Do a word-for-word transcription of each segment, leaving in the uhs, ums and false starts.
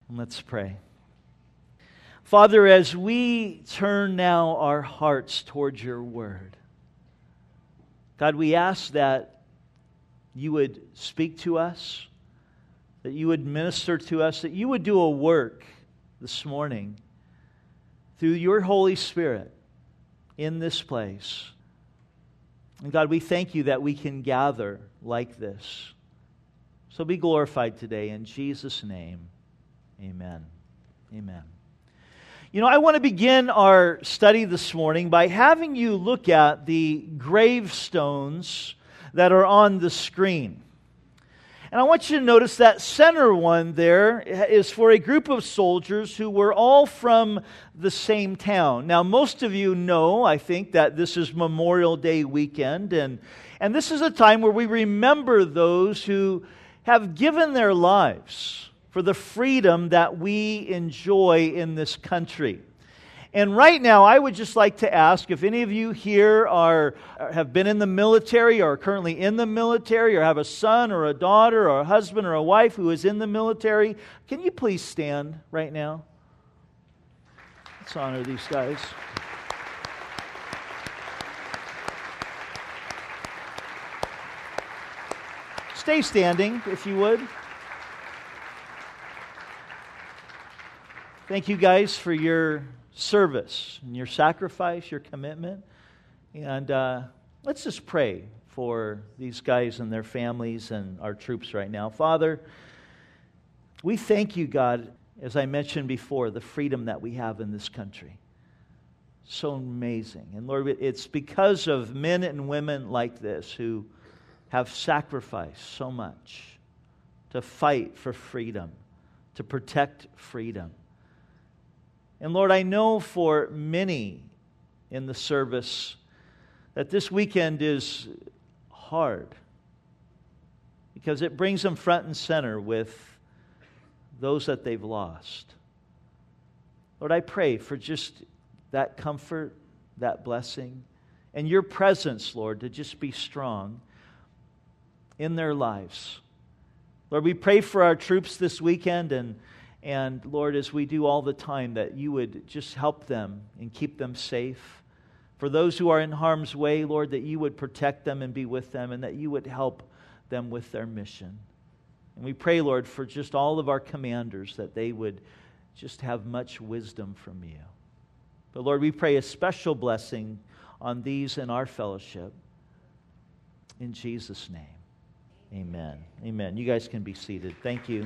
Let's pray. Father, as we turn now our hearts towards your word, God, we ask that you would speak to us, that you would minister to us, that you would do a work this morning through your Holy Spirit in this place. And God, we thank you that we can gather like this. So be glorified today in Jesus' name. Amen. Amen. You know, I want to begin our study this morning by having you look at the gravestones that are on the screen. And I want you to notice that center one there is for a group of soldiers who were all from the same town. Now, most of you know, I think, that this is Memorial Day weekend, and, and this is a time where we remember those who have given their lives for the freedom that we enjoy in this country. And right now, I would just like to ask if any of you here are have been in the military or are currently in the military or have a son or a daughter or a husband or a wife who is in the military, can you please stand right now? Let's honor these guys. Stay standing, if you would. Thank you guys for your service and your sacrifice, your commitment. And uh, let's just pray for these guys and their families and our troops right now. Father, we thank you, God, as I mentioned before, the freedom that we have in this country. So amazing. And Lord, it's because of men and women like this who have sacrificed so much to fight for freedom, to protect freedom. And Lord, I know for many in the service that this weekend is hard because it brings them front and center with those that they've lost. Lord, I pray for just that comfort, that blessing, and your presence, Lord, to just be strong in their lives. Lord, we pray for our troops this weekend, and And Lord, as we do all the time, that you would just help them and keep them safe. For those who are in harm's way, Lord, that you would protect them and be with them, and that you would help them with their mission. And we pray, Lord, for just all of our commanders, that they would just have much wisdom from you. But Lord, we pray a special blessing on these in our fellowship. In Jesus' name, amen. Amen. You guys can be seated. Thank you.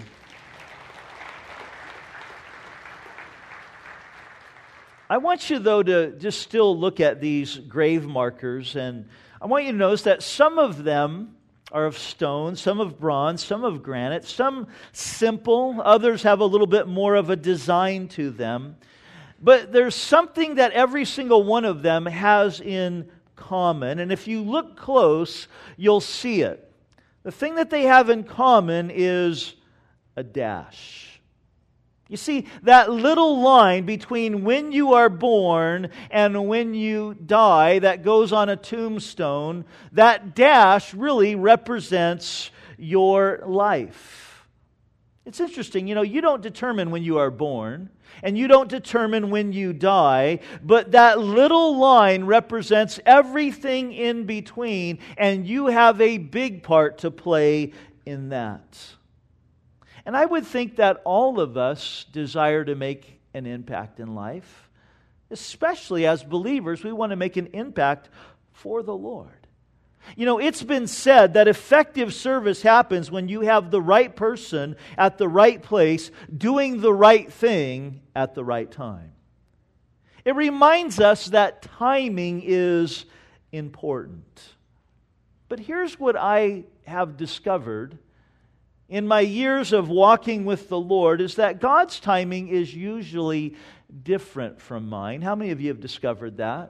I want you, though, to just still look at these grave markers, and I want you to notice that some of them are of stone, some of bronze, some of granite, some simple, others have a little bit more of a design to them. But there's something that every single one of them has in common, and if you look close, you'll see it. The thing that they have in common is a dash. You see, that little line between when you are born and when you die that goes on a tombstone, that dash really represents your life. It's interesting, you know, you don't determine when you are born, and you don't determine when you die, but that little line represents everything in between, and you have a big part to play in that. And I would think that all of us desire to make an impact in life. Especially as believers, we want to make an impact for the Lord. You know, it's been said that effective service happens when you have the right person at the right place doing the right thing at the right time. It reminds us that timing is important. But here's what I have discovered in my years of walking with the Lord, is that God's timing is usually different from mine. How many of you have discovered that?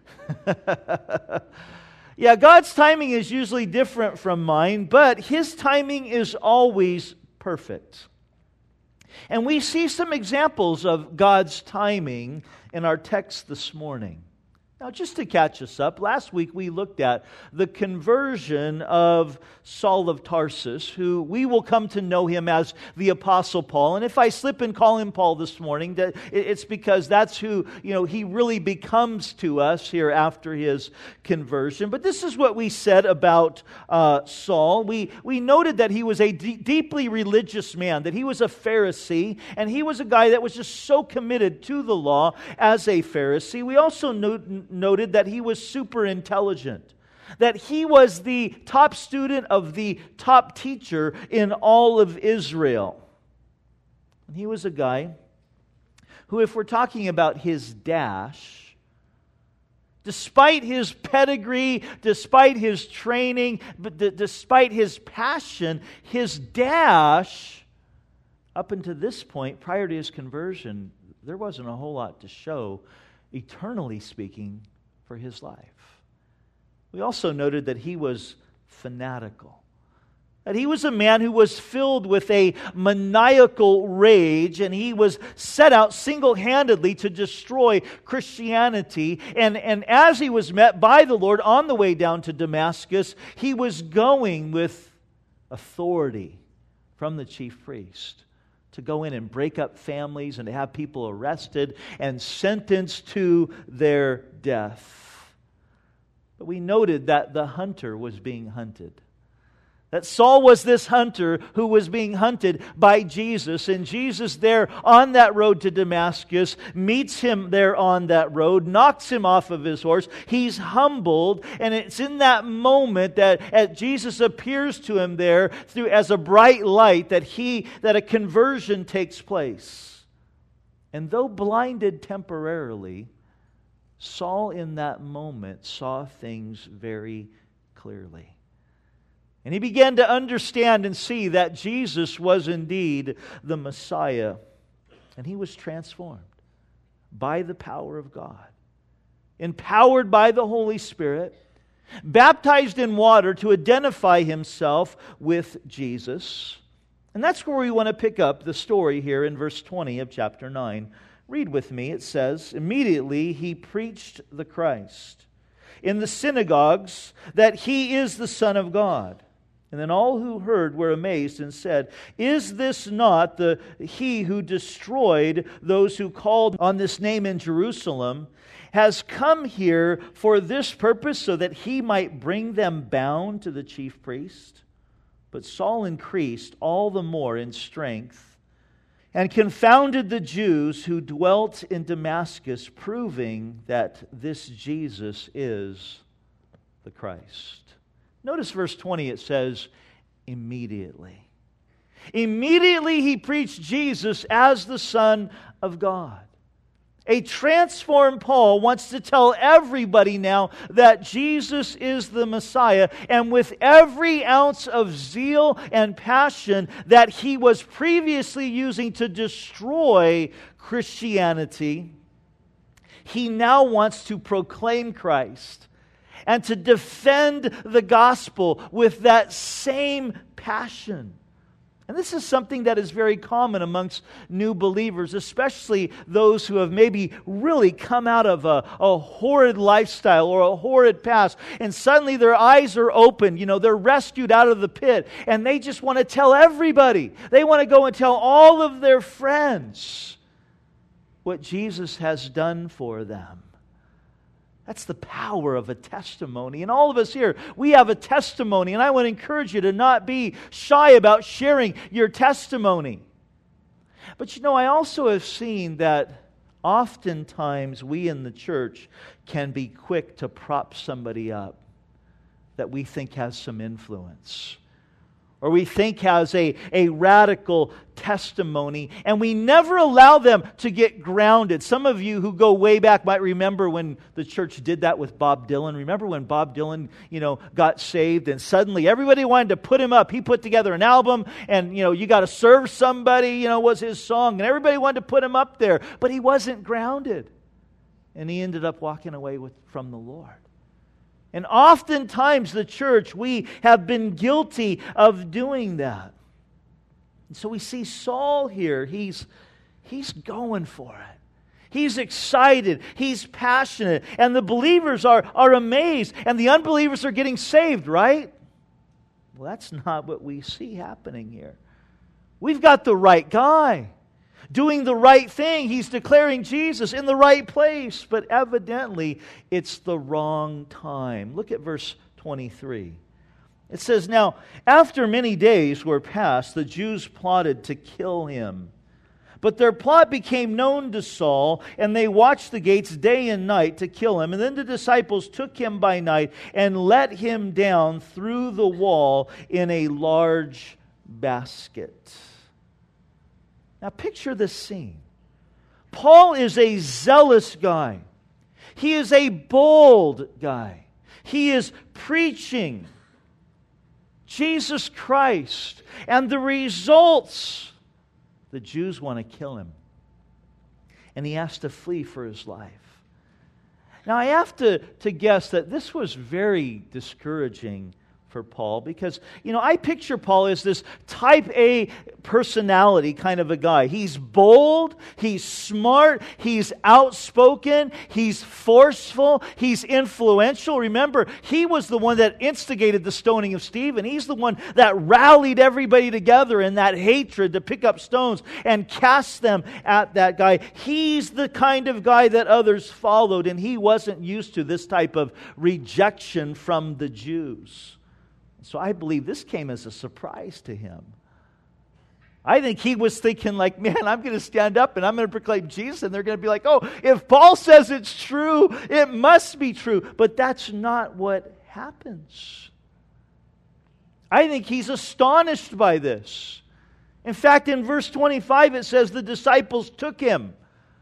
Yeah, God's timing is usually different from mine, but His timing is always perfect. And we see some examples of God's timing in our text this morning. Now, just to catch us up, last week we looked at the conversion of Saul of Tarsus, who we will come to know him as the Apostle Paul. And if I slip and call him Paul this morning, that it's because that's who, you know, he really becomes to us here after his conversion. But this is what we said about uh, Saul. We, we noted that he was a d- deeply religious man, that he was a Pharisee, and he was a guy that was just so committed to the law as a Pharisee. We also noted noted that he was super intelligent, that he was the top student of the top teacher in all of Israel. And he was a guy who, if we're talking about his dash, despite his pedigree, despite his training, but d- despite his passion, his dash, up until this point, prior to his conversion, there wasn't a whole lot to show, eternally speaking, for his life. We also noted that he was fanatical, that he was a man who was filled with a maniacal rage, and he was set out single-handedly to destroy Christianity. And, and as he was met by the Lord on the way down to Damascus, he was going with authority from the chief priest to go in and break up families and to have people arrested and sentenced to their death. But we noted that the hunter was being hunted. That Saul was this hunter who was being hunted by Jesus, and Jesus there on that road to Damascus meets him there on that road, knocks him off of his horse. He's humbled, and it's in that moment that as Jesus appears to him there through as a bright light that he that a conversion takes place. And though blinded temporarily, Saul in that moment saw things very clearly. And he began to understand and see that Jesus was indeed the Messiah. And he was transformed by the power of God, empowered by the Holy Spirit, baptized in water to identify himself with Jesus. And that's where we want to pick up the story here in verse twenty of chapter nine. Read with me. It says, "Immediately he preached the Christ in the synagogues that he is the Son of God. And then all who heard were amazed and said, 'Is this not the he who destroyed those who called on this name in Jerusalem, has come here for this purpose, so that he might bring them bound to the chief priest?' But Saul increased all the more in strength and confounded the Jews who dwelt in Damascus, proving that this Jesus is the Christ." Notice verse twenty, it says, immediately. Immediately he preached Jesus as the Son of God. A transformed Paul wants to tell everybody now that Jesus is the Messiah, and with every ounce of zeal and passion that he was previously using to destroy Christianity, he now wants to proclaim Christ and to defend the gospel with that same passion. And this is something that is very common amongst new believers, especially those who have maybe really come out of a, a horrid lifestyle or a horrid past, and suddenly their eyes are opened. You know, they're rescued out of the pit, and they just want to tell everybody. They want to go and tell all of their friends what Jesus has done for them. That's the power of a testimony. And all of us here, we have a testimony. And I want to encourage you to not be shy about sharing your testimony. But you know, I also have seen that oftentimes we in the church can be quick to prop somebody up that we think has some influence, or we think has a, a radical testimony, and we never allow them to get grounded. Some of you who go way back might remember when the church did that with Bob Dylan. Remember when Bob Dylan, you know, got saved, and suddenly everybody wanted to put him up. He put together an album, and, you know, "You Got to Serve Somebody," you know, was his song, and everybody wanted to put him up there, but he wasn't grounded, and he ended up walking away with, from the Lord. And oftentimes the church, we have been guilty of doing that. And so we see Saul here. He's, he's going for it. He's excited. He's passionate. And the believers are, are amazed. And the unbelievers are getting saved, right? Well, that's not what we see happening here. We've got the right guy doing the right thing. He's declaring Jesus in the right place. But evidently, it's the wrong time. Look at verse twenty-three. It says, "Now, after many days were passed, the Jews plotted to kill him. But their plot became known to Saul, and they watched the gates day and night to kill him. And then the disciples took him by night and let him down through the wall in a large basket." Now picture this scene. Paul is a zealous guy. He is a bold guy. He is preaching Jesus Christ. And the results, the Jews want to kill him. And he has to flee for his life. Now I have to, to guess that this was very discouraging for Paul, because, you know, I picture Paul as this type A personality kind of a guy. He's bold, he's smart, he's outspoken, he's forceful, he's influential. Remember, he was the one that instigated the stoning of Stephen. He's the one that rallied everybody together in that hatred to pick up stones and cast them at that guy. He's the kind of guy that others followed, and he wasn't used to this type of rejection from the Jews. So I believe this came as a surprise to him. I think he was thinking like, man, I'm going to stand up and I'm going to proclaim Jesus, and they're going to be like, oh, if Paul says it's true, it must be true. But that's not what happens. I think he's astonished by this. In fact, in verse twenty-five, it says the disciples took him.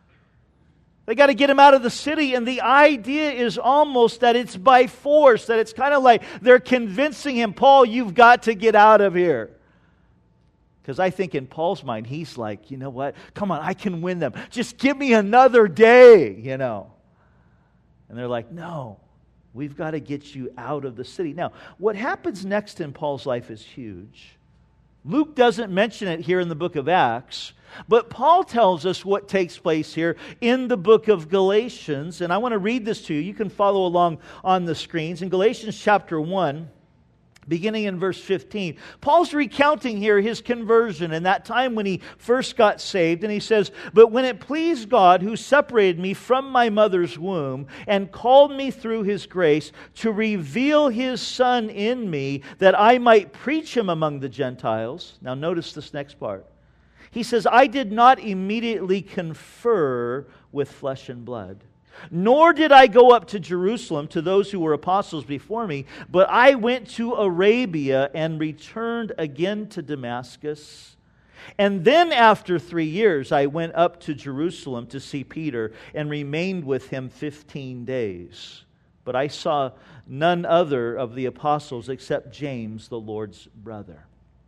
They got to get him out of the city, and the idea is almost that it's by force, that it's kind of like they're convincing him, Paul, you've got to get out of here. Because I think in Paul's mind, he's like, you know what? Come on, I can win them. Just give me another day, you know. And they're like, no, we've got to get you out of the city. Now, what happens next in Paul's life is huge. Luke doesn't mention it here in the book of Acts, but Paul tells us what takes place here in the book of Galatians. And I want to read this to you. You can follow along on the screens. In Galatians chapter one, beginning in verse fifteen, Paul's recounting here his conversion and that time when he first got saved. And he says, "But when it pleased God, who separated me from my mother's womb and called me through His grace to reveal His Son in me, that I might preach Him among the Gentiles." Now notice this next part. He says, "I did not immediately confer with flesh and blood, nor did I go up to Jerusalem to those who were apostles before me, but I went to Arabia and returned again to Damascus. And then after three years I went up to Jerusalem to see Peter and remained with him fifteen days. But I saw none other of the apostles except James, the Lord's brother."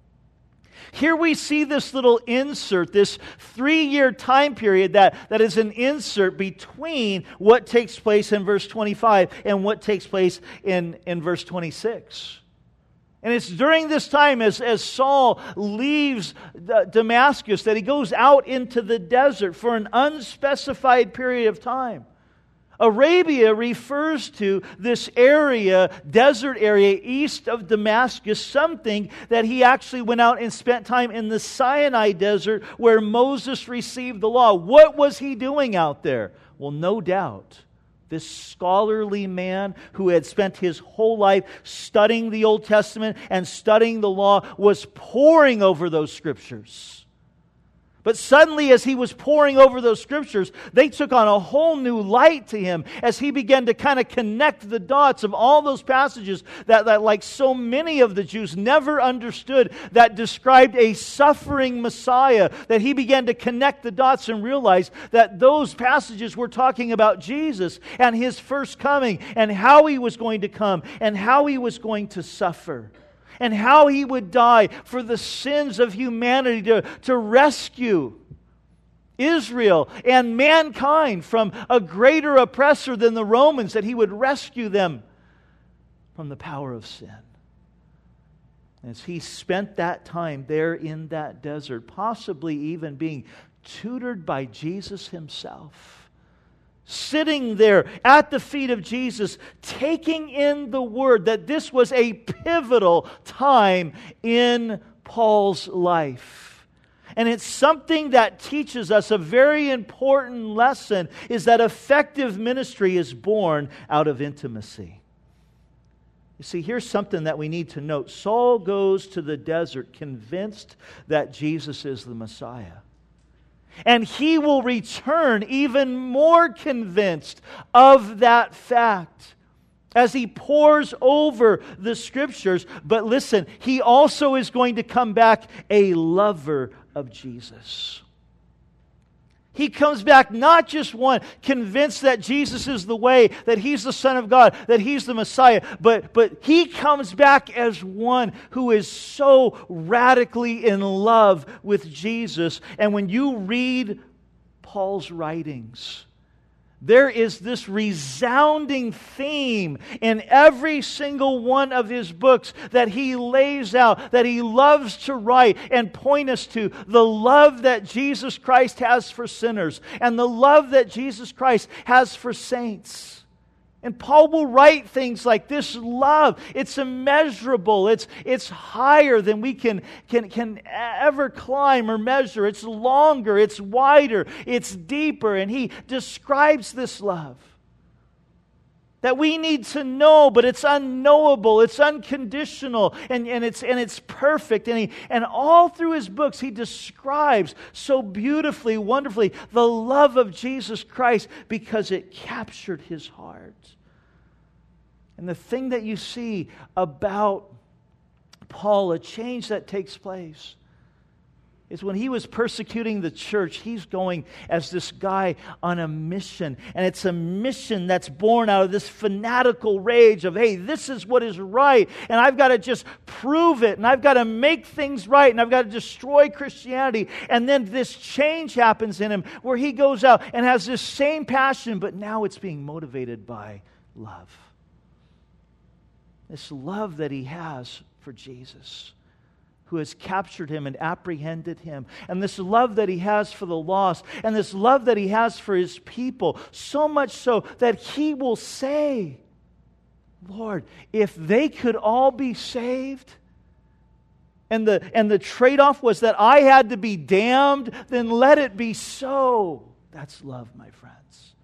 Here we see this little insert, this three-year time period that, that is an insert between what takes place in verse twenty-five and what takes place in, in verse twenty-six. And it's during this time as, as Saul leaves Damascus that he goes out into the desert for an unspecified period of time. Arabia refers to this area, desert area east of Damascus, something that he actually went out and spent time in the Sinai desert where Moses received the law. What was he doing out there? Well, no doubt, this scholarly man who had spent his whole life studying the Old Testament and studying the law was poring over those scriptures. But suddenly, as he was poring over those scriptures, they took on a whole new light to him as he began to kind of connect the dots of all those passages that, that, like so many of the Jews, never understood, that described a suffering Messiah, that he began to connect the dots and realize that those passages were talking about Jesus and His first coming and how He was going to come and how He was going to suffer, and how He would die for the sins of humanity to, to rescue Israel and mankind from a greater oppressor than the Romans, that He would rescue them from the power of sin. As he spent that time there in that desert, possibly even being tutored by Jesus Himself, sitting there at the feet of Jesus, taking in the Word, that this was a pivotal time in Paul's life. And it's something that teaches us a very important lesson, is that effective ministry is born out of intimacy. You see, here's something that we need to note. Saul goes to the desert convinced that Jesus is the Messiah. And he will return even more convinced of that fact as he pores over the Scriptures. But listen, he also is going to come back a lover of Jesus. He comes back not just one, convinced that Jesus is the way, that He's the Son of God, that He's the Messiah, but, but he comes back as one who is so radically in love with Jesus. And when you read Paul's writings, there is this resounding theme in every single one of his books that he lays out, that he loves to write and point us to the love that Jesus Christ has for sinners and the love that Jesus Christ has for saints. And Paul will write things like this love. It's immeasurable. It's, it's higher than we can, can, can ever climb or measure. It's longer. It's wider. It's deeper. And he describes this love that we need to know, but it's unknowable. It's unconditional. And, and, it's, and it's perfect. And, he, and all through his books, he describes so beautifully, wonderfully, the love of Jesus Christ because it captured his heart. And the thing that you see about Paul, a change that takes place, is when he was persecuting the church, he's going as this guy on a mission. And it's a mission that's born out of this fanatical rage of, hey, this is what is right, and I've got to just prove it, and I've got to make things right, and I've got to destroy Christianity. And then this change happens in him where he goes out and has this same passion, but now it's being motivated by love. This love that he has for Jesus, who has captured him and apprehended him. And this love that he has for the lost. And this love that he has for his people. So much so that he will say, Lord, if they could all be saved, and the, and the trade-off was that I had to be damned, then let it be so. That's love, my friends.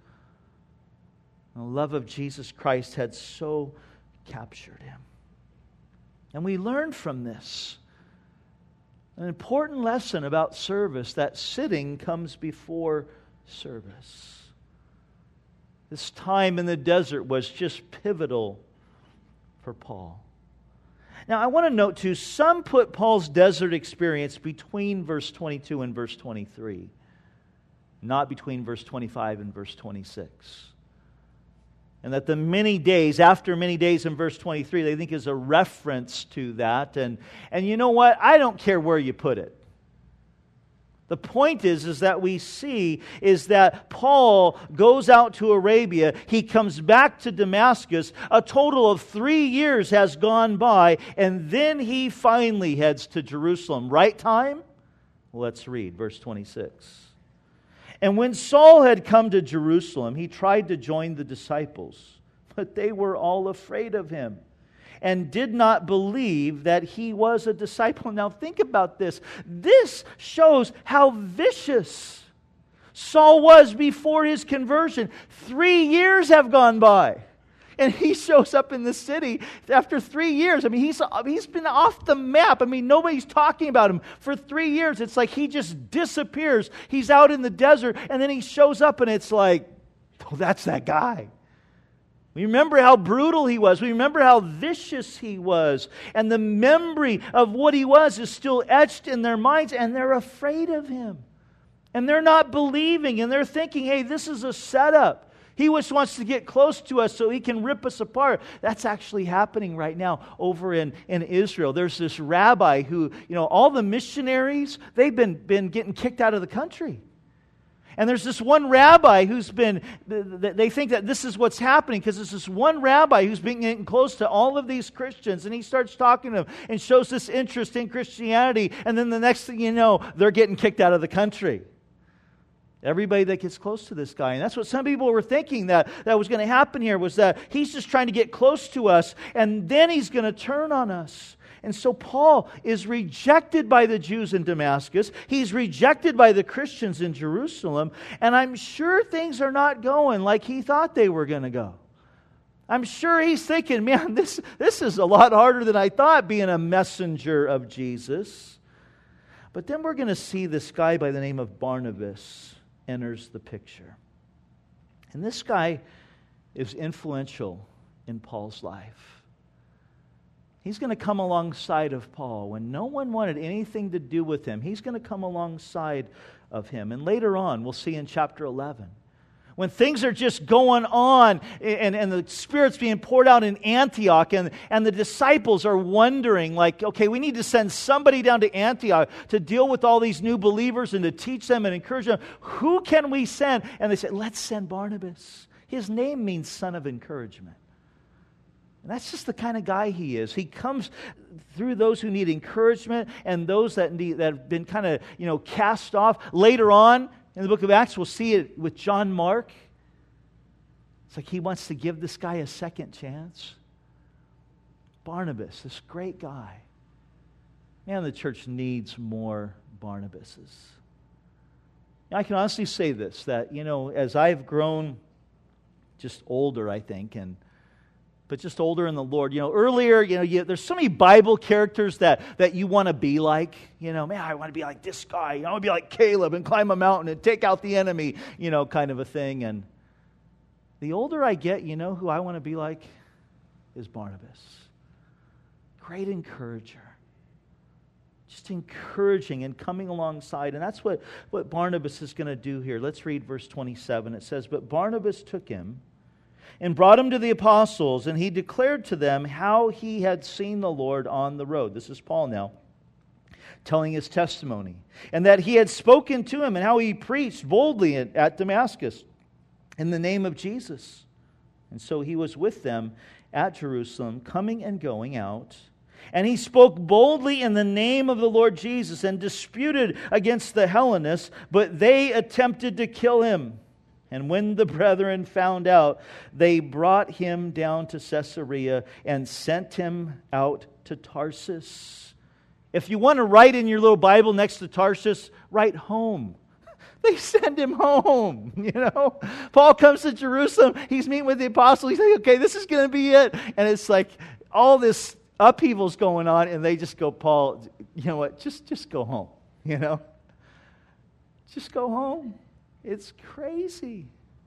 The love of Jesus Christ had so captured him. And we learn from this an important lesson about service, that sitting comes before service. This time in the desert was just pivotal for Paul. Now, I want to note too, some put Paul's desert experience between verse twenty-two and verse twenty-three, not between verse twenty-five and verse twenty-six. And that the many days, after many days in verse twenty-three, they think is a reference to that. And, and you know what? I don't care where you put it. The point is, is that we see is that Paul goes out to Arabia. He comes back to Damascus. A total of three years has gone by. And then he finally heads to Jerusalem. Right time? Let's read verse twenty-six. And when Saul had come to Jerusalem, he tried to join the disciples, but they were all afraid of him and did not believe that he was a disciple. Now think about this. This shows how vicious Saul was before his conversion. Three years have gone by. And he shows up in the city after three years. I mean, he's, he's been off the map. I mean, nobody's talking about him for three years. It's like he just disappears. He's out in the desert, and then he shows up, and it's like, oh, that's that guy. We remember how brutal he was. We remember how vicious he was. And the memory of what he was is still etched in their minds, and they're afraid of him. And they're not believing, and they're thinking, hey, this is a setup. He just wants to get close to us so he can rip us apart. That's actually happening right now over in, in Israel. There's this rabbi who, you know, all the missionaries, they've been, been getting kicked out of the country. And there's this one rabbi who's been, they think that this is what's happening because there's this one rabbi who's been getting close to all of these Christians, and he starts talking to them and shows this interest in Christianity, and then the next thing you know, they're getting kicked out of the country. Everybody that gets close to this guy. And that's what some people were thinking that, that was going to happen here, was that he's just trying to get close to us, and then he's going to turn on us. And so Paul is rejected by the Jews in Damascus. He's rejected by the Christians in Jerusalem. And I'm sure things are not going like he thought they were going to go. I'm sure he's thinking, man, this, this is a lot harder than I thought, being a messenger of Jesus. But then we're going to see this guy by the name of Barnabas enters the picture. And this guy is influential in Paul's life. He's going to come alongside of Paul when no one wanted anything to do with him. He's going to come alongside of him. And later on, we'll see in chapter eleven, when things are just going on and, and the Spirit's being poured out in Antioch, and, and the disciples are wondering, like, okay, we need to send somebody down to Antioch to deal with all these new believers and to teach them and encourage them. Who can we send? And they said, let's send Barnabas. His name means son of encouragement. And that's just the kind of guy he is. He comes through those who need encouragement and those that need, that have been kind of, you know, cast off. Later on in the book of Acts, we'll see it with John Mark. It's like he wants to give this guy a second chance. Barnabas, this great guy. Man, the church needs more Barnabases. I can honestly say this, that, you know, as I've grown just older, I think, and but just older in the Lord. You know, earlier, you know, you, there's so many Bible characters that, that you want to be like. You know, man, I want to be like this guy. You know, I want to be like Caleb and climb a mountain and take out the enemy, you know, kind of a thing. And the older I get, you know who I want to be like is Barnabas. Great encourager. Just encouraging and coming alongside. And that's what, what Barnabas is going to do here. Let's read verse twenty-seven. It says, "But Barnabas took him and brought him to the apostles, and he declared to them how he had seen the Lord on the road." This is Paul now, telling his testimony. "And that he had spoken to him, and how he preached boldly at, at Damascus in the name of Jesus. And so he was with them at Jerusalem, coming and going out. And he spoke boldly in the name of the Lord Jesus, and disputed against the Hellenists, but they attempted to kill him. And when the brethren found out, they brought him down to Caesarea and sent him out to Tarsus." If you want to write in your little Bible next to Tarsus, write home. They send him home, you know. Paul comes to Jerusalem. He's meeting with the apostles. He's like, okay, this is going to be it. And it's like all this upheaval's going on, and they just go, Paul, you know what, just, just go home, you know. Just go home. It's crazy.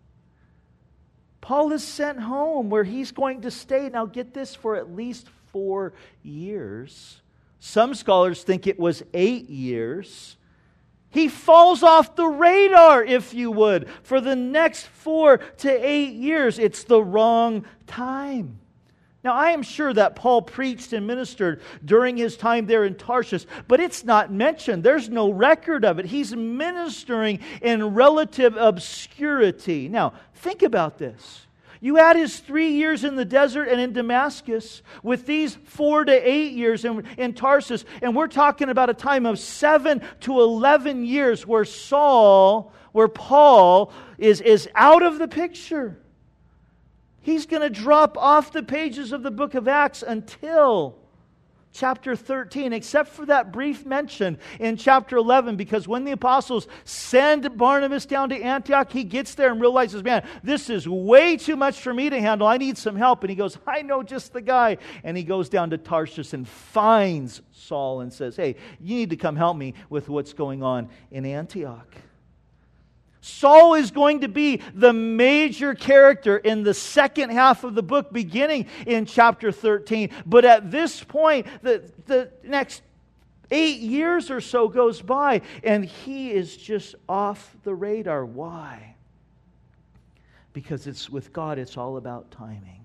Paul is sent home where he's going to stay, now get this, for at least four years. Some scholars think it was eight years. He falls off the radar, if you would, for the next four to eight years. It's the wrong time. Now, I am sure that Paul preached and ministered during his time there in Tarsus, but it's not mentioned. There's no record of it. He's ministering in relative obscurity. Now, think about this. You add his three years in the desert and in Damascus with these four to eight years in, in Tarsus, and we're talking about a time of seven to eleven years where Saul, where Paul is, is out of the picture. He's going to drop off the pages of the book of Acts until chapter thirteen, except for that brief mention in chapter eleven, because when the apostles send Barnabas down to Antioch, he gets there and realizes, man, this is way too much for me to handle. I need some help. And he goes, I know just the guy. And he goes down to Tarsus and finds Saul and says, hey, you need to come help me with what's going on in Antioch. Saul is going to be the major character in the second half of the book, beginning in chapter thirteen. But at this point, the, the next eight years or so goes by, and he is just off the radar. Why? Because it's with God, it's all about timing.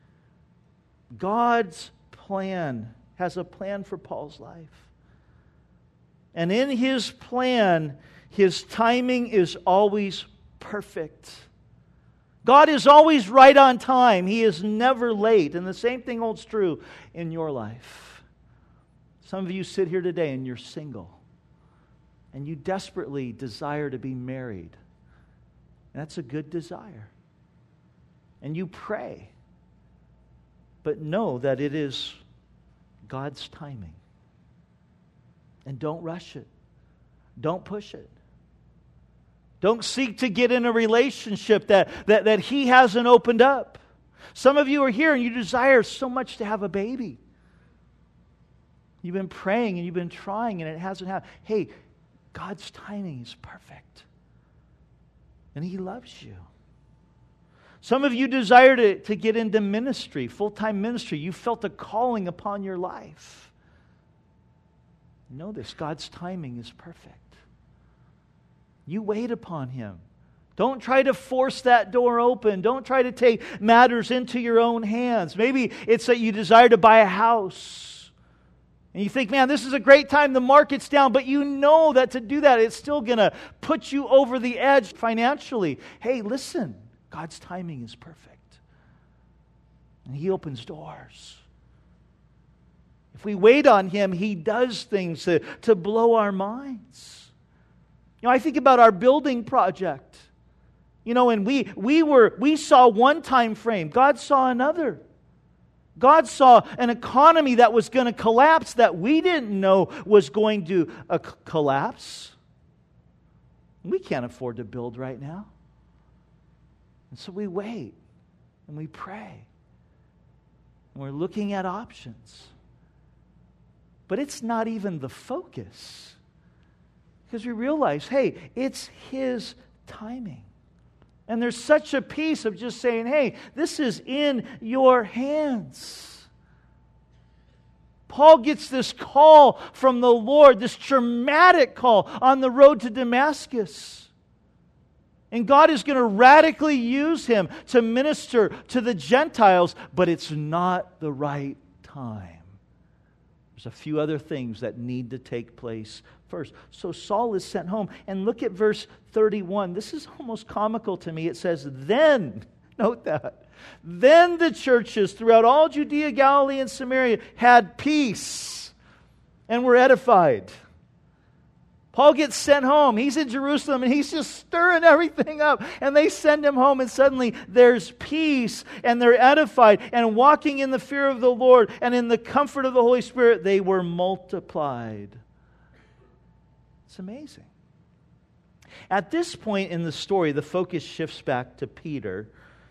God's plan has a plan for Paul's life. And in His plan, His timing is always perfect. God is always right on time. He is never late. And the same thing holds true in your life. Some of you sit here today and you're single. And you desperately desire to be married. That's a good desire. And you pray. But know that it is God's timing. And don't rush it. Don't push it. Don't seek to get in a relationship that, that, that He hasn't opened up. Some of you are here and you desire so much to have a baby. You've been praying and you've been trying and it hasn't happened. Hey, God's timing is perfect. And He loves you. Some of you desire to, to get into ministry, full-time ministry. You felt a calling upon your life. Know this, God's timing is perfect. You wait upon Him. Don't try to force that door open. Don't try to take matters into your own hands. Maybe it's that you desire to buy a house. And you think, man, this is a great time, the market's down, but you know that to do that, it's still going to put you over the edge financially. Hey, listen, God's timing is perfect. And He opens doors. If we wait on Him, He does things to, to blow our minds. You know, I think about our building project. You know, and we we were we saw one time frame. God saw another. God saw an economy that was going to collapse that we didn't know was going to uh, collapse. We can't afford to build right now. And so we wait and we pray. And we're looking at options. But it's not even the focus. Because we realize, hey, it's His timing. And there's such a peace of just saying, hey, this is in your hands. Paul gets this call from the Lord, this dramatic call on the road to Damascus. And God is going to radically use him to minister to the Gentiles, but it's not the right time. There's a few other things that need to take place first. So Saul is sent home. And look at verse thirty-one. This is almost comical to me. It says, then, note that, then the churches throughout all Judea, Galilee, and Samaria had peace and were edified. Paul gets sent home. He's in Jerusalem and he's just stirring everything up. And they send him home and suddenly there's peace and they're edified. And walking in the fear of the Lord and in the comfort of the Holy Spirit, they were multiplied. It's amazing. At this point in the story, the focus shifts back to Peter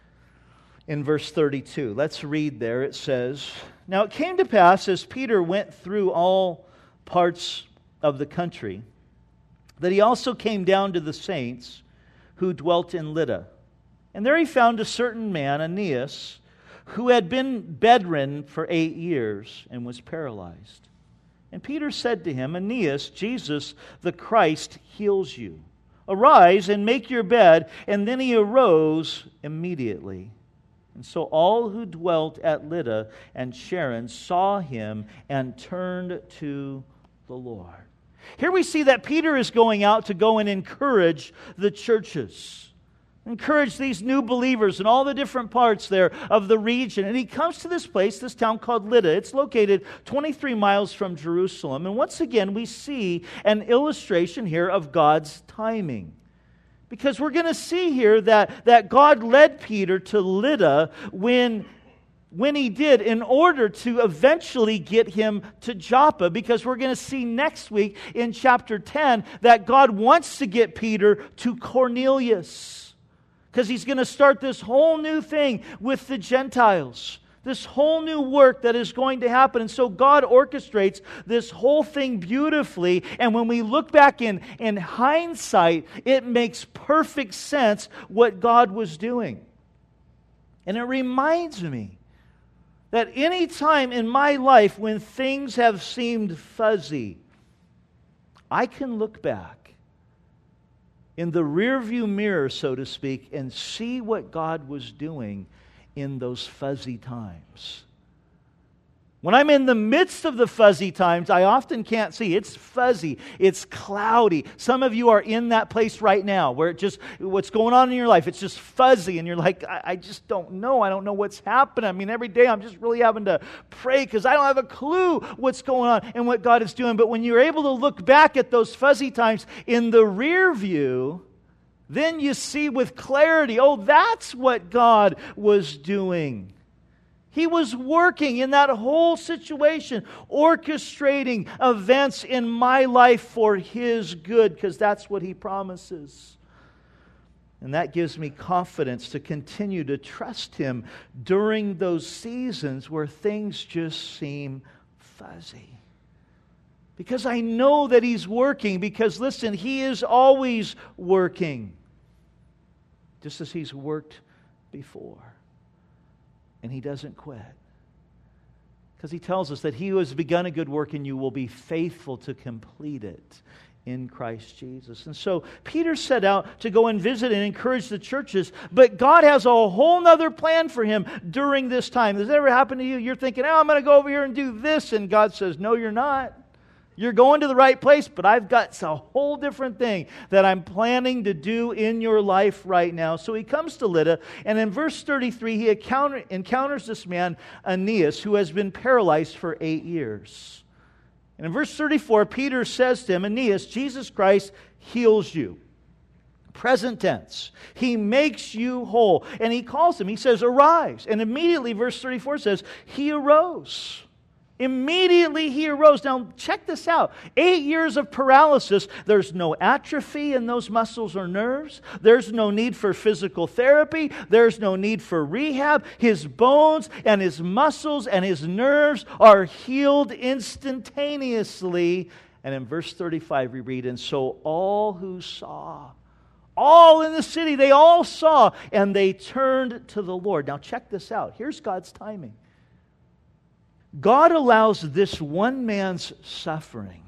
in verse thirty-two. Let's read there. It says, now it came to pass as Peter went through all parts of the country, that he also came down to the saints who dwelt in Lydda. And there he found a certain man, Aeneas, who had been bedridden for eight years and was paralyzed. And Peter said to him, Aeneas, Jesus the Christ heals you. Arise and make your bed. And then he arose immediately. And so all who dwelt at Lydda and Sharon saw him and turned to the Lord. Here we see that Peter is going out to go and encourage the churches. Encourage these new believers in all the different parts there of the region. And he comes to this place, this town called Lydda. It's located twenty-three miles from Jerusalem. And once again, we see an illustration here of God's timing. Because we're going to see here that, that God led Peter to Lydda when when he did, in order to eventually get him to Joppa, because we're going to see next week in chapter ten that God wants to get Peter to Cornelius, because he's going to start this whole new thing with the Gentiles, this whole new work that is going to happen. And so God orchestrates this whole thing beautifully, and when we look back in, in hindsight, it makes perfect sense what God was doing. And it reminds me that any time in my life when things have seemed fuzzy, I can look back in the rearview mirror, so to speak, and see what God was doing in those fuzzy times. When I'm in the midst of the fuzzy times, I often can't see. It's fuzzy. It's cloudy. Some of you are in that place right now where it just, what's going on in your life, it's just fuzzy. And you're like, I, I just don't know. I don't know what's happening. I mean, every day I'm just really having to pray because I don't have a clue what's going on and what God is doing. But when you're able to look back at those fuzzy times in the rear view, Then you see with clarity, oh, that's what God was doing. He was working in that whole situation, orchestrating events in my life for His good, because that's what He promises. And that gives me confidence to continue to trust Him during those seasons where things just seem fuzzy. Because I know that He's working, because listen, He is always working, just as He's worked before. And He doesn't quit. Because He tells us that He who has begun a good work in you will be faithful to complete it in Christ Jesus. And so Peter set out to go and visit and encourage the churches, but God has a whole other plan for him during this time. Does that ever happen to you? You're thinking, oh, I'm going to go over here and do this, and God says, no, you're not. You're going to the right place, but I've got a whole different thing that I'm planning to do in your life right now. So he comes to Lydda, and in verse thirty-three, he encounter, encounters this man, Aeneas, who has been paralyzed for eight years. And in verse thirty-four, Peter says to him, Aeneas, Jesus Christ heals you. Present tense. He makes you whole. And he calls him, he says, arise. And immediately, verse thirty-four says, he arose. Immediately he arose. Now check this out. Eight years of paralysis. There's no atrophy in those muscles or nerves. There's no need for physical therapy. There's no need for rehab. His bones and his muscles and his nerves are healed instantaneously. And in verse thirty-five we read, and so all who saw, all in the city, they all saw, and they turned to the Lord. Now check this out. Here's God's timing. God allows this one man's suffering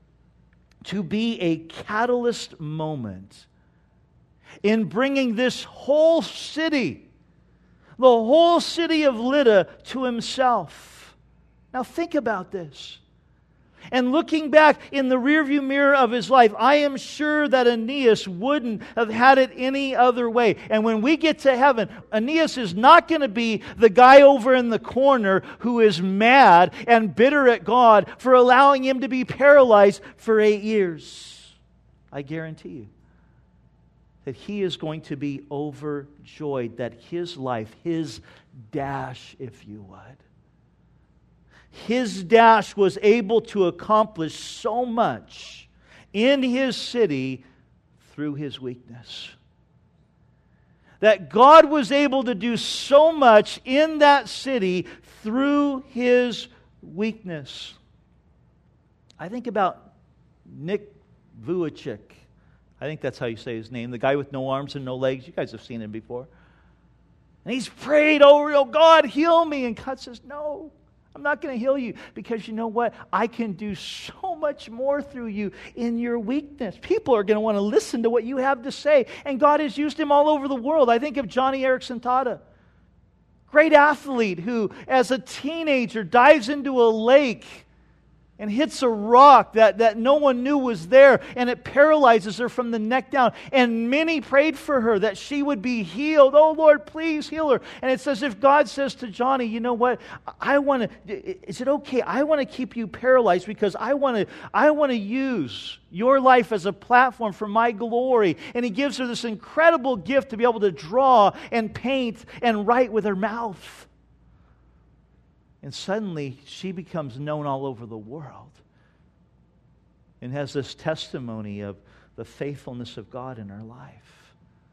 to be a catalyst moment in bringing this whole city, the whole city of Lydda, to Himself. Now think about this. And looking back in the rearview mirror of his life, I am sure that Aeneas wouldn't have had it any other way. And when we get to heaven, Aeneas is not going to be the guy over in the corner who is mad and bitter at God for allowing him to be paralyzed for eight years. I guarantee you that he is going to be overjoyed that his life, his dash, if you would, his dash was able to accomplish so much in his city through his weakness. That God was able to do so much in that city through his weakness. I think about Nick Vujicic. I think that's how you say his name. The guy with no arms and no legs. You guys have seen him before. And he's prayed, oh, oh God, heal me. And God says, no. I'm not going to heal you because you know what? I can do so much more through you in your weakness. People are going to want to listen to what you have to say. And God has used him all over the world. I think of Johnny Erickson Tada. Great athlete who, as a teenager, dives into a lake and hits a rock that, that no one knew was there, and it paralyzes her from the neck down. And many prayed for her that she would be healed. Oh, Lord, please heal her. And it's as if God says to Johnny, you know what? I want to, is it okay? I want to keep you paralyzed because I want to, I want to use your life as a platform for my glory. And he gives her this incredible gift to be able to draw and paint and write with her mouth. And suddenly, she becomes known all over the world and has this testimony of the faithfulness of God in her life.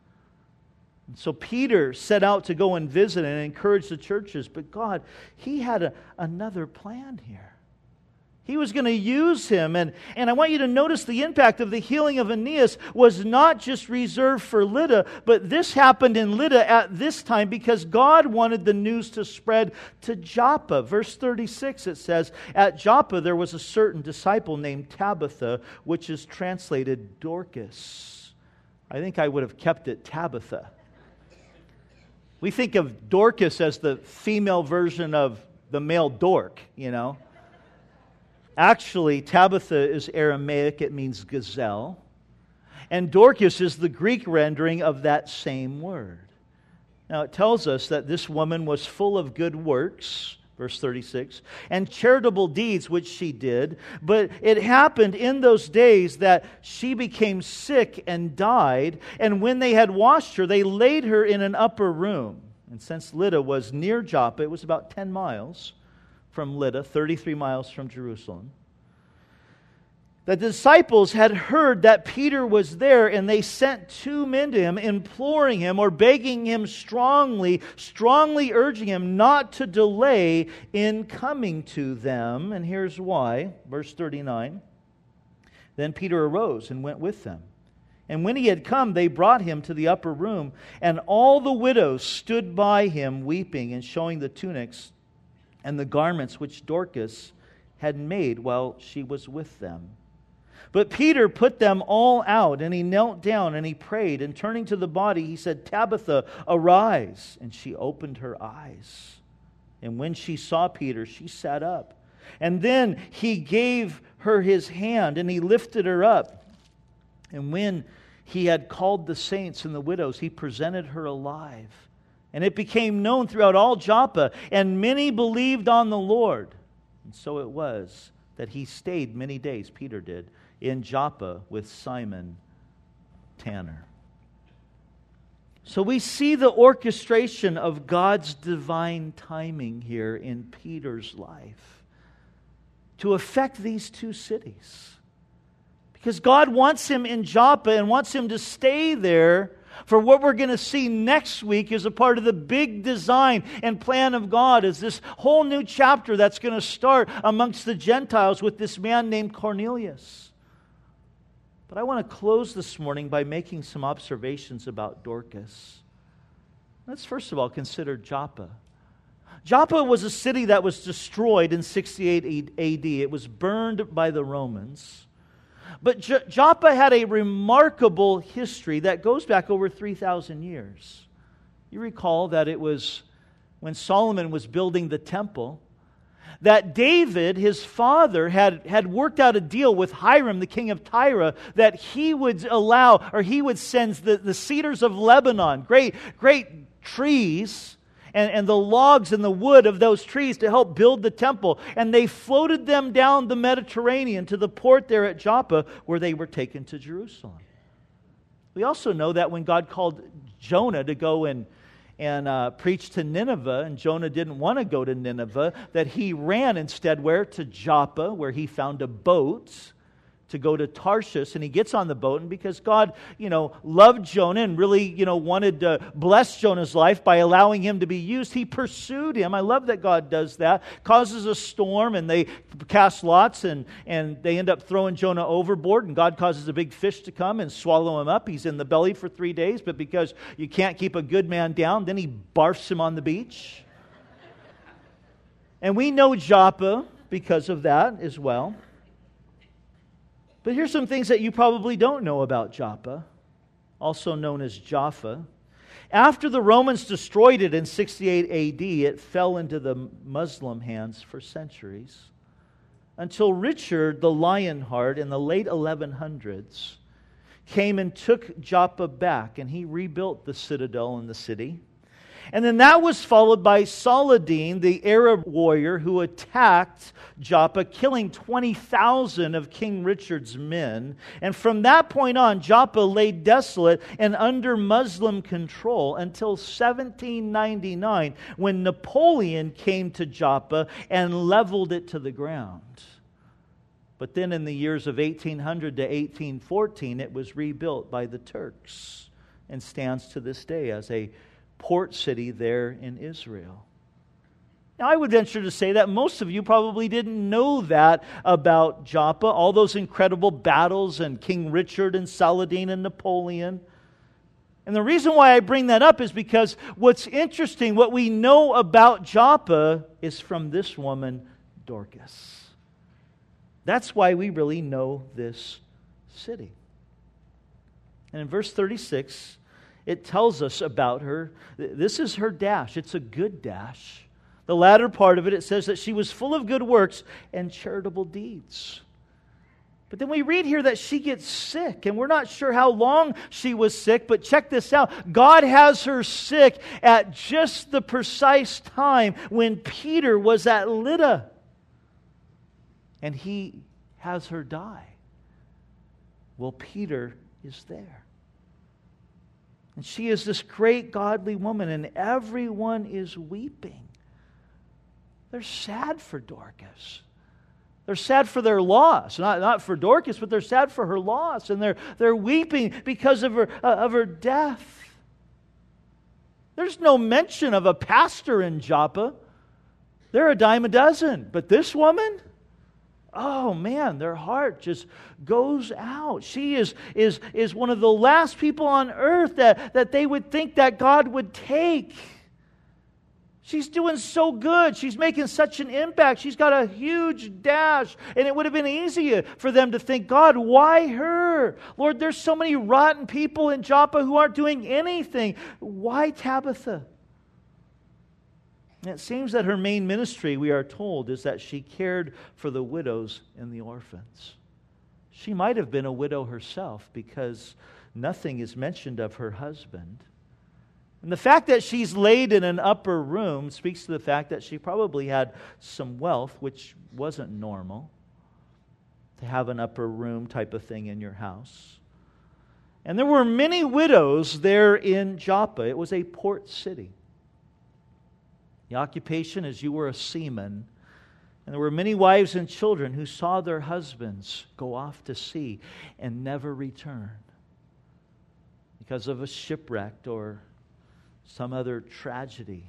And so Peter set out to go and visit and encourage the churches, but God, he had a, another plan here. He was going to use him. And, and I want you to notice the impact of the healing of Aeneas was not just reserved for Lydda, but this happened in Lydda at this time because God wanted the news to spread to Joppa. Verse thirty-six, it says, at Joppa there was a certain disciple named Tabitha, which is translated Dorcas. I think I would have kept it Tabitha. We think of Dorcas as the female version of the male dork, you know. Actually, Tabitha is Aramaic. It means gazelle. And Dorcas is the Greek rendering of that same word. Now, it tells us that this woman was full of good works Verse thirty-six, and charitable deeds which she did, but it happened in those days that she became sick and died, and when they had washed her, they laid her in an upper room. And since Lydda was near Joppa, it was about ten miles from Lydda, thirty-three miles from Jerusalem. The disciples had heard that Peter was there, and they sent two men to him, imploring him or begging him strongly, strongly urging him not to delay in coming to them. And here's why. Verse thirty-nine. Then Peter arose and went with them. And when he had come, they brought him to the upper room, and all the widows stood by him, weeping and showing the tunics and the garments which Dorcas had made while she was with them. But Peter put them all out, and he knelt down and he prayed. And turning to the body, he said, Tabitha, arise. And she opened her eyes. And when she saw Peter, she sat up. And then he gave her his hand, and he lifted her up. And when he had called the saints and the widows, he presented her alive. And it became known throughout all Joppa, and many believed on the Lord. And so it was that he stayed many days, Peter did, in Joppa with Simon Tanner. So we see the orchestration of God's divine timing here in Peter's life to affect these two cities. Because God wants him in Joppa and wants him to stay there for what we're going to see next week is a part of the big design and plan of God, is this whole new chapter that's going to start amongst the Gentiles with this man named Cornelius. But I want to close this morning by making some observations about Dorcas. Let's first of all consider Joppa. Joppa was a city that was destroyed in sixty-eight A D. It was burned by the Romans. But J- Joppa had a remarkable history that goes back over three thousand years. You recall that it was when Solomon was building the temple that David, his father, had, had worked out a deal with Hiram, the king of Tyre, that he would allow, or he would send the, the cedars of Lebanon, great, great trees, and, and the logs and the wood of those trees to help build the temple. And they floated them down the Mediterranean to the port there at Joppa, where they were taken to Jerusalem. We also know that when God called Jonah to go and and uh, preached to Nineveh, and Jonah didn't want to go to Nineveh, that he ran instead where? To Joppa, where he found a boat to go to Tarshish, and he gets on the boat, and because God, you know, loved Jonah and really, you know, wanted to bless Jonah's life by allowing him to be used, he pursued him. I love that God does that. Causes a storm, and they cast lots, and, and they end up throwing Jonah overboard, and God causes a big fish to come and swallow him up. He's in the belly for three days, but because you can't keep a good man down, then he barfs him on the beach. And we know Joppa because of that as well. But here's some things that you probably don't know about Joppa, also known as Jaffa. After the Romans destroyed it in sixty-eight A D, it fell into the Muslim hands for centuries, until Richard the Lionheart in the late eleven hundreds came and took Joppa back, and he rebuilt the citadel in the city. And then that was followed by Saladin, the Arab warrior who attacked Joppa, killing twenty thousand of King Richard's men. And from that point on, Joppa lay desolate and under Muslim control until seventeen ninety-nine, when Napoleon came to Joppa and leveled it to the ground. But then in the years of eighteen hundred to eighteen fourteen, it was rebuilt by the Turks and stands to this day as a port city there in Israel. Now, I would venture to say that most of you probably didn't know that about Joppa, all those incredible battles and King Richard and Saladin and Napoleon. And the reason why I bring that up is because what's interesting, what we know about Joppa is from this woman, Dorcas. That's why we really know this city. And in verse thirty-six, it tells us about her. This is her dash. It's a good dash. The latter part of it, it says that she was full of good works and charitable deeds. But then we read here that she gets sick, and we're not sure how long she was sick, but check this out. God has her sick at just the precise time when Peter was at Lydda. And he has her die. Well, Peter is there. And she is this great godly woman, and everyone is weeping. They're sad for Dorcas. They're sad for their loss. Not, not for Dorcas, but they're sad for her loss. And they're, they're weeping because of her, uh, of her death. There's no mention of a pastor in Joppa. They're a dime a dozen. But this woman, oh man, their heart just goes out. She is, is, is one of the last people on earth that, that they would think that God would take. She's doing so good. She's making such an impact. She's got a huge dash. And it would have been easier for them to think, God, why her? Lord, there's so many rotten people in Joppa who aren't doing anything. Why Tabitha? And it seems that her main ministry, we are told, is that she cared for the widows and the orphans. She might have been a widow herself because nothing is mentioned of her husband. And the fact that she's laid in an upper room speaks to the fact that she probably had some wealth, which wasn't normal, to have an upper room type of thing in your house. And there were many widows there in Joppa. It was a port city. The occupation is you were a seaman. And there were many wives and children who saw their husbands go off to sea and never return because of a shipwreck or some other tragedy.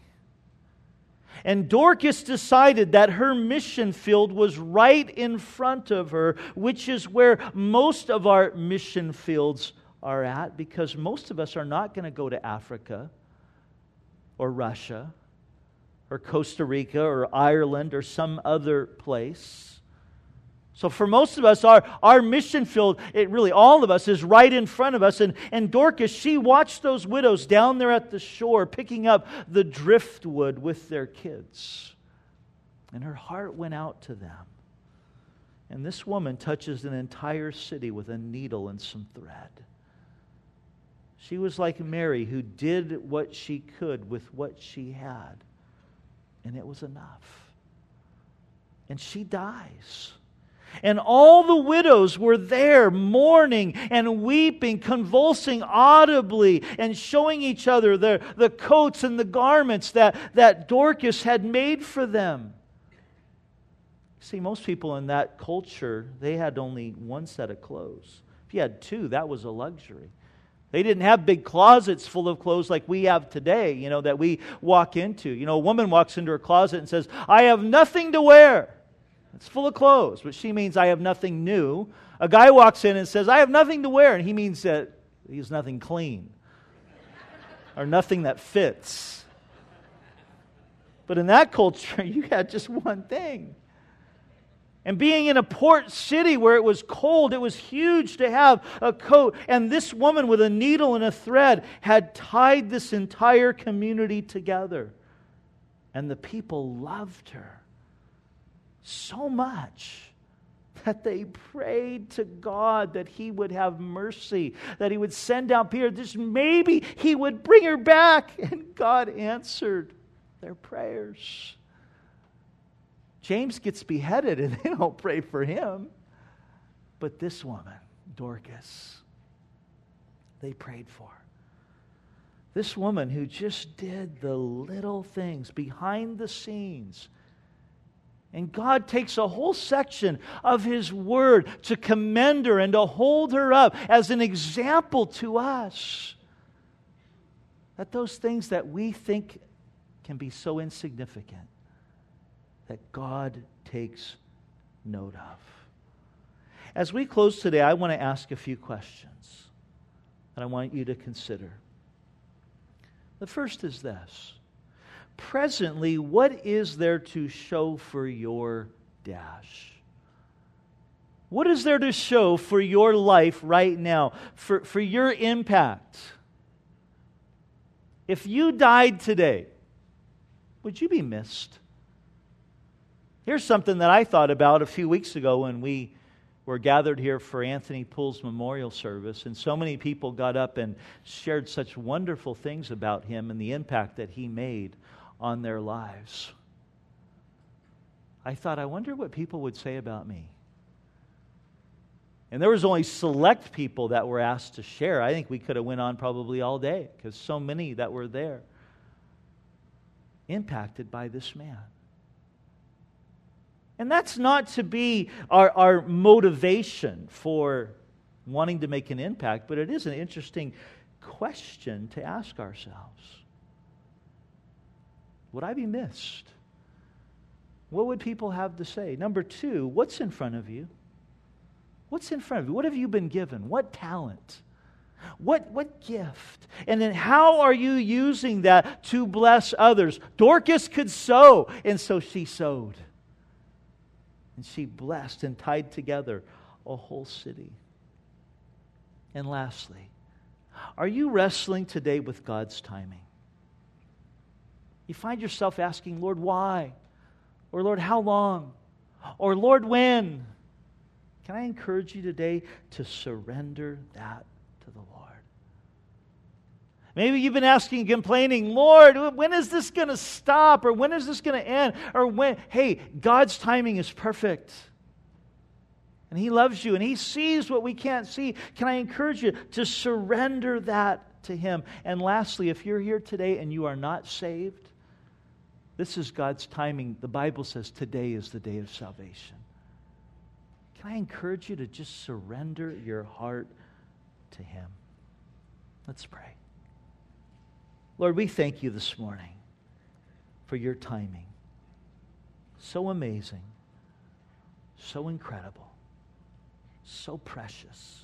And Dorcas decided that her mission field was right in front of her, which is where most of our mission fields are at, because most of us are not going to go to Africa or Russia or Costa Rica or Ireland or some other place. So for most of us, our, our mission field, it really, all of us, is right in front of us. And, and Dorcas, she watched those widows down there at the shore picking up the driftwood with their kids. And her heart went out to them. And this woman touches an entire city with a needle and some thread. She was like Mary, who did what she could with what she had. And it was enough. And she dies. And all the widows were there mourning and weeping, convulsing audibly and showing each other the, the coats and the garments that, that Dorcas had made for them. See, most people in that culture, they had only one set of clothes. If you had two, that was a luxury. They didn't have big closets full of clothes like we have today, you know, that we walk into. You know, a woman walks into her closet and says, I have nothing to wear. It's full of clothes, but she means I have nothing new. A guy walks in and says, I have nothing to wear, and he means that he has nothing clean or nothing that fits. But in that culture, you had just one thing. And being in a port city where it was cold, it was huge to have a coat. And this woman with a needle and a thread had tied this entire community together. And the people loved her so much that they prayed to God that He would have mercy, that He would send down Peter, just maybe He would bring her back. And God answered their prayers. James gets beheaded and they don't pray for him. But this woman, Dorcas, they prayed for. This woman who just did the little things behind the scenes. And God takes a whole section of His Word to commend her and to hold her up as an example to us. That those things that we think can be so insignificant, that God takes note of. As we close today, I want to ask a few questions that I want you to consider. The first is this. Presently, what is there to show for your dash? What is there to show for your life right now, for, for your impact? If you died today, would you be missed? Here's something that I thought about a few weeks ago when we were gathered here for Anthony Poole's memorial service, and so many people got up and shared such wonderful things about him and the impact that he made on their lives. I thought, I wonder what people would say about me. And there was only select people that were asked to share. I think we could have went on probably all day because so many that were there impacted by this man. And that's not to be our, our motivation for wanting to make an impact, but it is an interesting question to ask ourselves. Would I be missed? What would people have to say? Number two, what's in front of you? What's in front of you? What have you been given? What talent? What, what gift? And then how are you using that to bless others? Dorcas could sew, and so she sewed. And she blessed and tied together a whole city. And lastly, are you wrestling today with God's timing? You find yourself asking, Lord, why? Or Lord, how long? Or Lord, when? Can I encourage you today to surrender that to the Lord? Maybe you've been asking and complaining, Lord, when is this going to stop? Or when is this going to end? Or when? Hey, God's timing is perfect. And He loves you and He sees what we can't see. Can I encourage you to surrender that to Him? And lastly, if you're here today and you are not saved, this is God's timing. The Bible says today is the day of salvation. Can I encourage you to just surrender your heart to Him? Let's pray. Lord, we thank you this morning for your timing. So amazing, so incredible, so precious.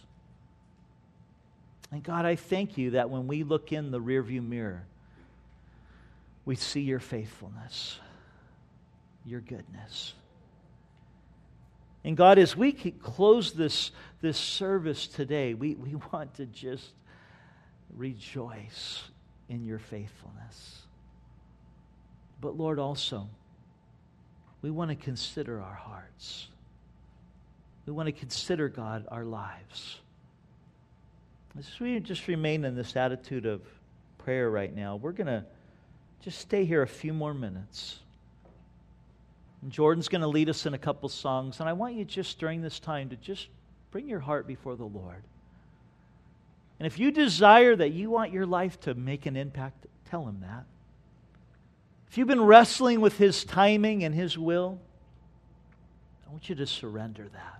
And God, I thank you that when we look in the rearview mirror, we see your faithfulness, your goodness. And God, as we close this, this service today, we, we want to just rejoice in your faithfulness. But Lord, also, we want to consider our hearts. We want to consider, God, our lives. As we just remain in this attitude of prayer right now, we're going to just stay here a few more minutes. And Jordan's going to lead us in a couple songs, and I want you just during this time to just bring your heart before the Lord. And if you desire that you want your life to make an impact, tell Him that. If you've been wrestling with His timing and His will, I want you to surrender that.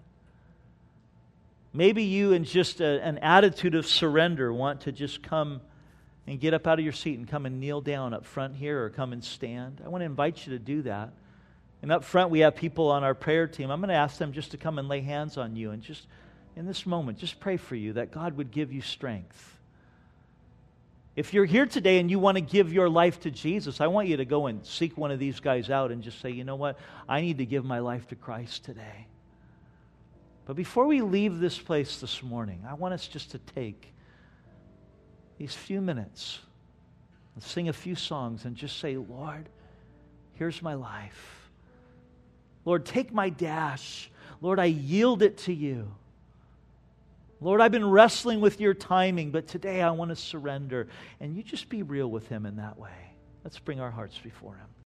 Maybe you, in just a, an attitude of surrender, want to just come and get up out of your seat and come and kneel down up front here or come and stand. I want to invite you to do that. And up front we have people on our prayer team. I'm going to ask them just to come and lay hands on you and just in this moment, just pray for you that God would give you strength. If you're here today and you want to give your life to Jesus, I want you to go and seek one of these guys out and just say, you know what? I need to give my life to Christ today. But before we leave this place this morning, I want us just to take these few minutes and sing a few songs and just say, Lord, here's my life. Lord, take my dash. Lord, I yield it to you. Lord, I've been wrestling with your timing, but today I want to surrender. And you just be real with Him in that way. Let's bring our hearts before Him.